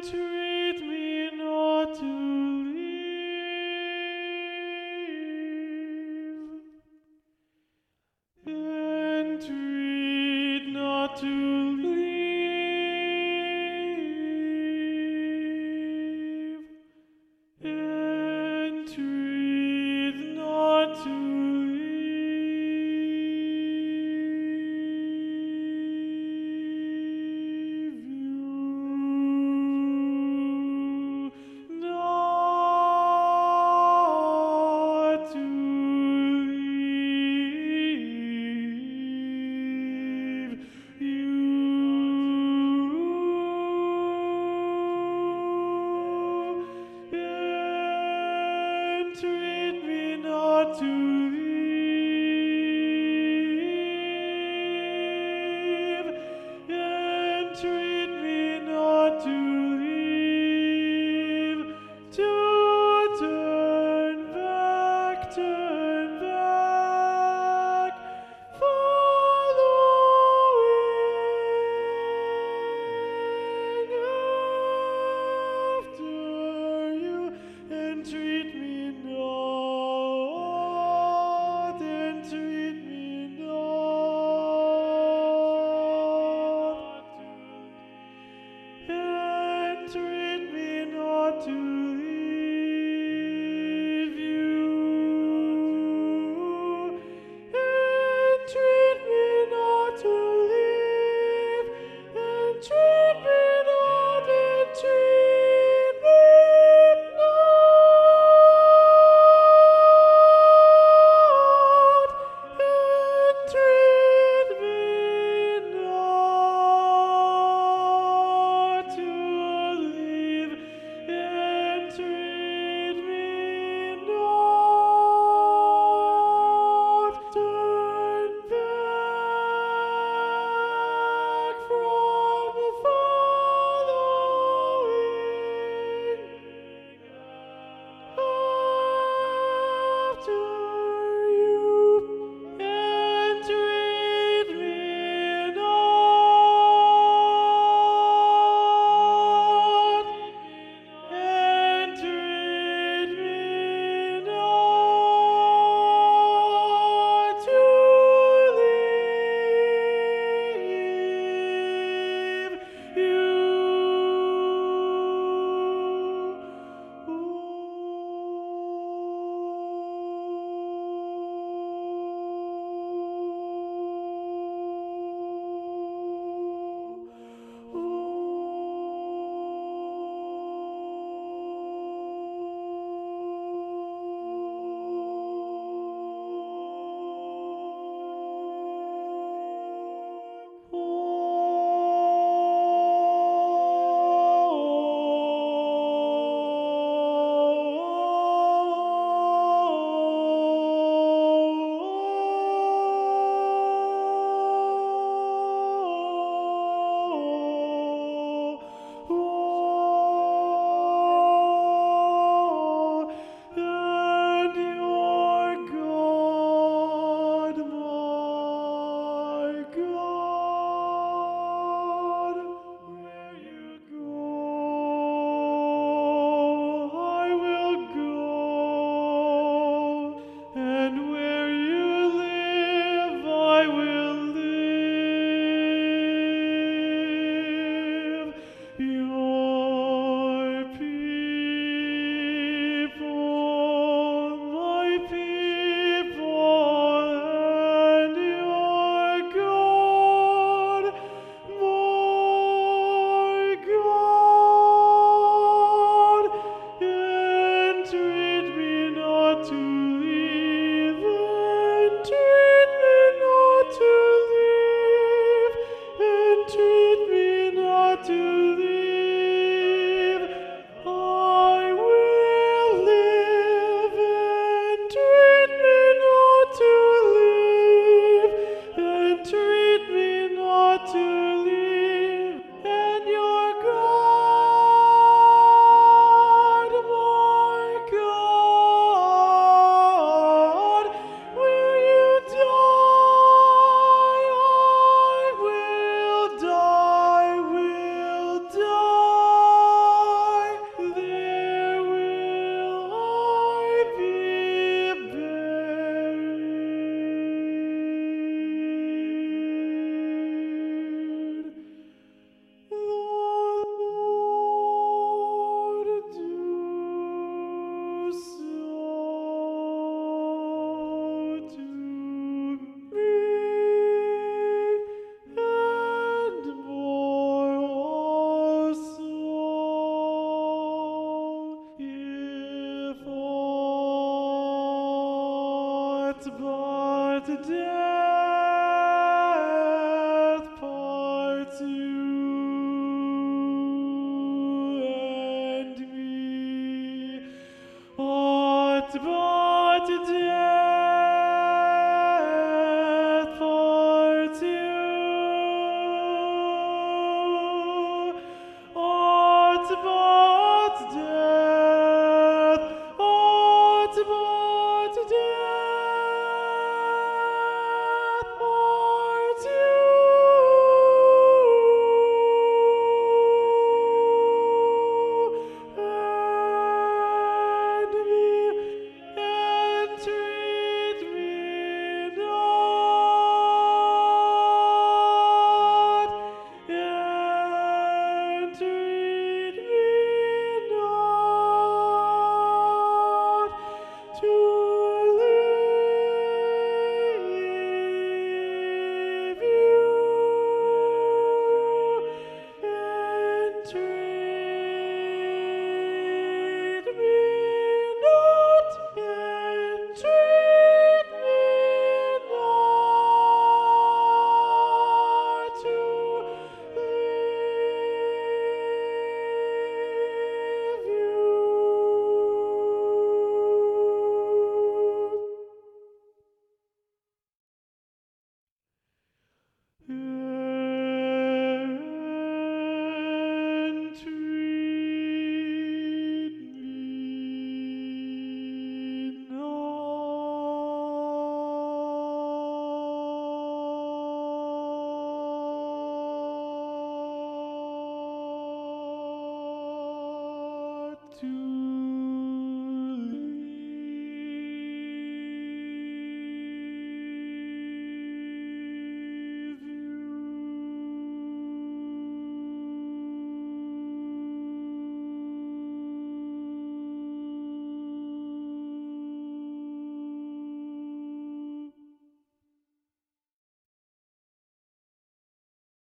Entreat me not to leave. Entreat not to leave. Entreat not to leave you. Not to leave you. Entreat me not to leave. Entreat me not to leave. To turn back, following after you. Entreat me not, entreat me not, entreat me not to leave you. Entreat me not to leave. Entreat me not, entreat me not. Entreat me not to leave. Entreat me not. Turn back from following after you. Entreat me not. Entreat me not to leave you. And your God, my God, where you go, I will go, and where you live, I will live. Your people, my people, and your God, my God. Entreat me not to leave. Entreat me not to leave. Entreat me not to leave. I will live. Entreat me not to leave. Entreat me not to leave. And your God, my God, will you die? I will die, will death parts you and me. What but death?